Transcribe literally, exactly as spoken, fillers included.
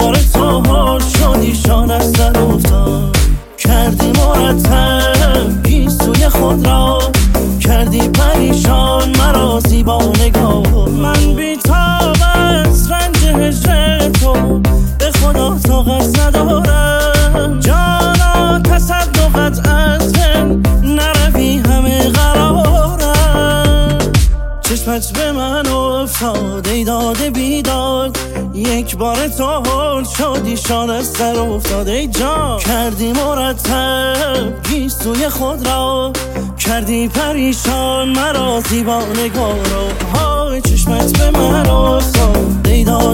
بار تو حال شدی شان از سر افتاد کردی مرتب گیسوی خود را کردی پریشان مرا زیبا نگاه من بیتاب از رنج هجر تو به خدا طاقت ندارم جانا تصدقت از من نروی همه قرارم چشمت به من افتاد ای داده بیداد یک بار تو حال شدی شان از سر افتاد ای جان کردی مرتب گیسوی خود را کردی پریشان مرا زیبا نگاه را های چشمت به من افتاد ای داده